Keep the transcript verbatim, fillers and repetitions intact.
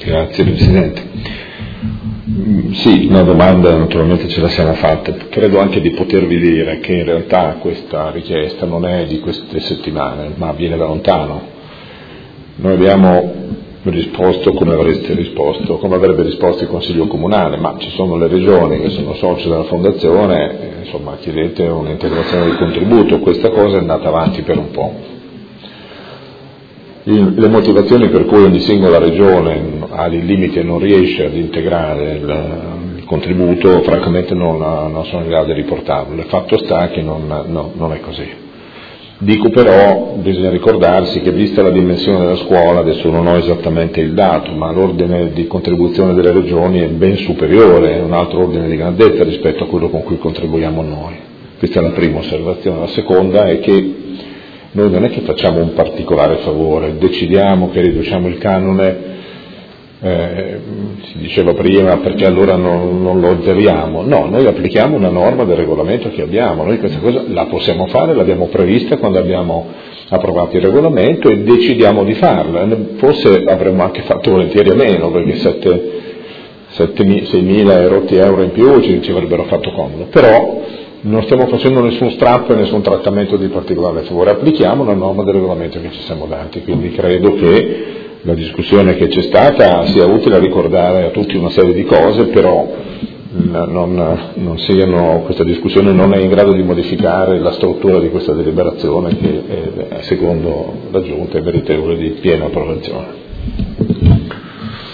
Grazie Presidente. Sì, una domanda naturalmente ce la siamo fatta. Credo anche di potervi dire che in realtà questa richiesta non è di queste settimane, ma viene da lontano. Noi abbiamo risposto come avreste risposto, come avrebbe risposto il Consiglio Comunale, ma ci sono le regioni che sono soci della Fondazione, insomma chiedete un'integrazione del contributo, questa cosa è andata avanti per un po'. Le motivazioni per cui ogni singola regione ha dei limiti e non riesce ad integrare il, il contributo, francamente non, non sono in grado di riportarlo. Il fatto sta che non, no, non è così. Dico però, bisogna ricordarsi che vista la dimensione della scuola, adesso non ho esattamente il dato, ma l'ordine di contribuzione delle regioni è ben superiore, è un altro ordine di grandezza rispetto a quello con cui contribuiamo noi. Questa è la prima osservazione. La seconda è che noi non è che facciamo un particolare favore, decidiamo che riduciamo il canone, eh, si diceva prima, perché allora non, non lo azzeriamo. No, noi applichiamo una norma del regolamento che abbiamo, noi questa cosa la possiamo fare, l'abbiamo prevista quando abbiamo approvato il regolamento e decidiamo di farla. Forse avremmo anche fatto volentieri a meno, perché seimila e rotti euro in più ci, ci avrebbero fatto comodo, però non stiamo facendo nessun strappo e nessun trattamento di particolare favore, applichiamo la norma del regolamento che ci siamo dati, quindi credo che la discussione che c'è stata sia utile a ricordare a tutti una serie di cose, però non, non siano, questa discussione non è in grado di modificare la struttura di questa deliberazione che è, secondo la Giunta è meritevole di piena approvazione.